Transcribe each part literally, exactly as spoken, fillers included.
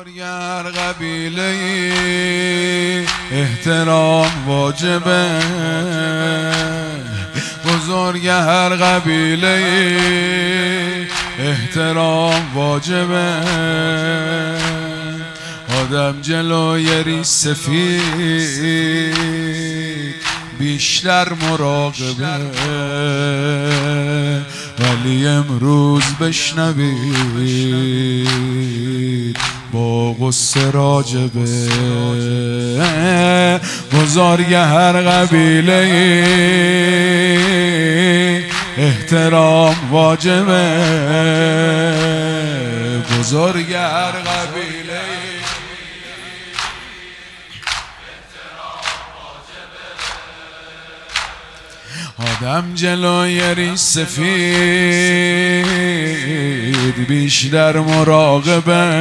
بزرگر قبیله احترام واجبه، بزرگر قبیله احترام واجبه. آدم جلوی ریش سفید بیشتر مراقبه، ولی امروز بشنوید با غصه راجبه. بزرگر قبیله احترام واجبه، بزرگر قبیله آدم جلوی ریش سفید بیشتر مراقبه،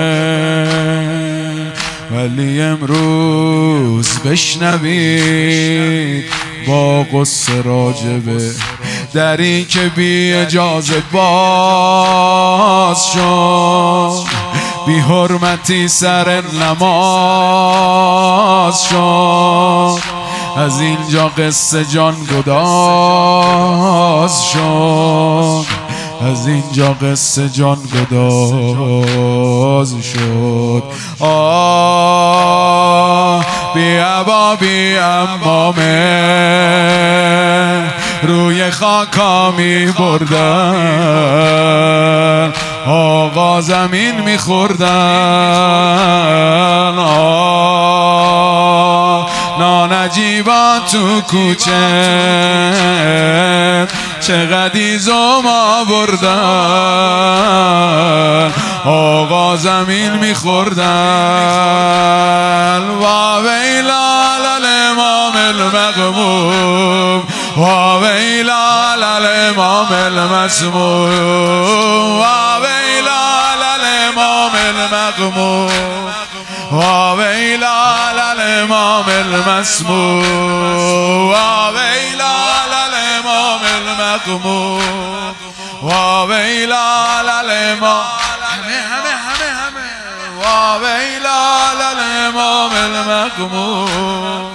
ولی امروز بشنوید با غصه راجبه. دری که بی اجازه باز شد، بی حرمتی سر نماز شد، از اینجا قصه جان گداز شد، از اینجا قصه جان گداز شد. آه بی عبا بی امامه روی خاکا می بردن، آقا زمین می خوردن. آه نانجیبا تو کوچه چقدر ایزم آوردن، آقا زمین می خوردن. و ویلا للامام المغموم، و ویلا للامام المسموم، و ویلا للامام المغموم، و ویلا للامام المسموم، و ویلا للامام المغموم، و ویلا للامام همه همه همه همه و ویلا للامام المغموم.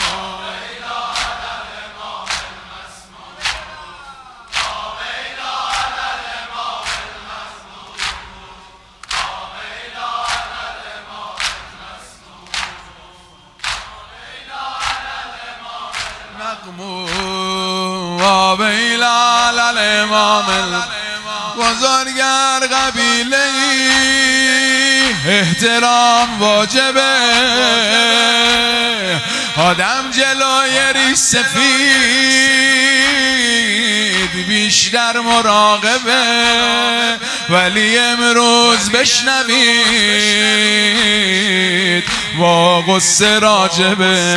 و ویلا للامام بزرگر قبیله احترام واجبه، آدم جلوی ریش سفید بیشتر مراقبه، ولی امروز بشنوید با غصه راجبه.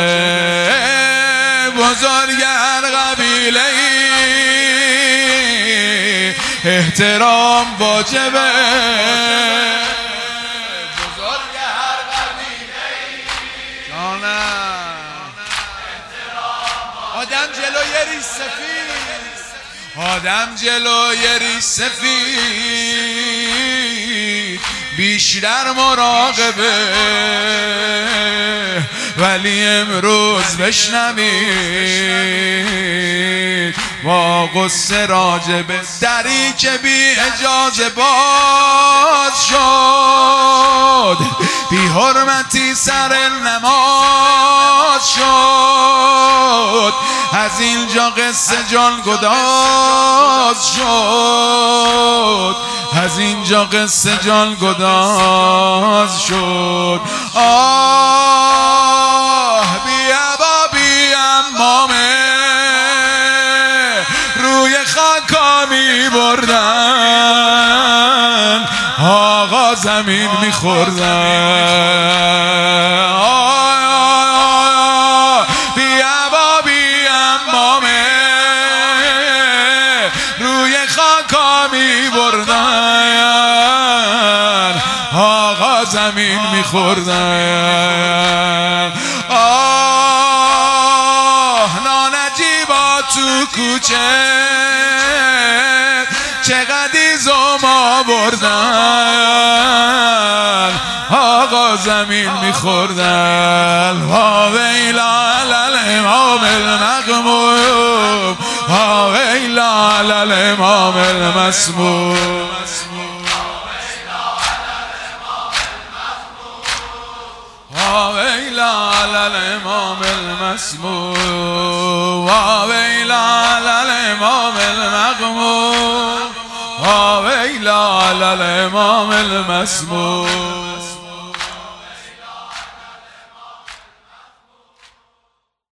بزرگر قبیله احترام واجبه، بزرگر قبیله آدم جلوی ریش سفید، آدم جلوی ریش سفید بیشتر مراقبه، ولی امروز بشنوید با غصه راجبه. دری که بی اجازه باز شد، بی حرمتی سر نماز شد، از اینجا قصه جان گداز شد، از اینجا قصه جان گداز شد. آه بی عبا بی امامه روی خاکا می بردن، آقا زمین می خوردن. آه بی عبا بی امامه روی خاکا می بردن، آقا زمین می خوردن. آه نانجیبا تو کوچه چقدر ایزم آوردن، با زمین میخوردن. ها ویلا علی الامام المغموم، ها ویلا علی الامام المسموم. ها ویلا علی الامام المسموم، ها ویلا علی الامام المغموم، ها ویلا علی الامام المسموم.